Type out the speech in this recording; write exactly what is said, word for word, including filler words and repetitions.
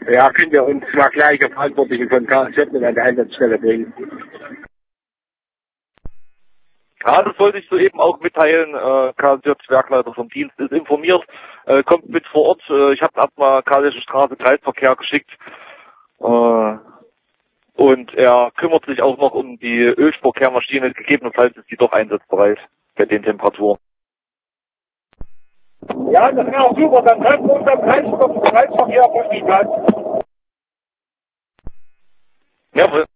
Ja, könnt ihr uns mal gleich auf Verantwortlichen von K Z mit an die Einsatzstelle bringen? Ja, das wollte ich soeben auch mitteilen. Äh, K S J, Werkleiter vom Dienst, ist informiert, äh, kommt mit vor Ort. Äh, ich habe erstmal Kalische Straße Kreisverkehr geschickt. Äh, und er kümmert sich auch noch um die Ölspurkehrmaschine. Gegebenenfalls ist die doch einsatzbereit bei den Temperaturen. Ja, das wäre auch super. Dann treffen wir uns am Kreisverkehr auf die Platz. Jawohl.